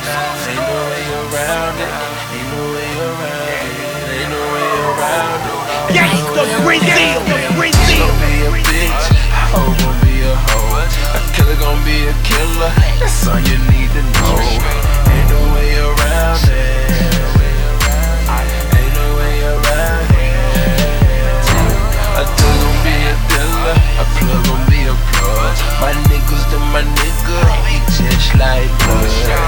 Ain't no way around it. Ain't no way around it. Ain't no way around it. Gangsta Brazil, She gon' be a bitch, a hoe gon' be a hoe, a killer gon' be a killer. That's all you need to know. Ain't no way around it. Ain't no way around it. A thug gon' be a dealer, a plug gon' be a plug. My niggas to my nigga, we just like blood.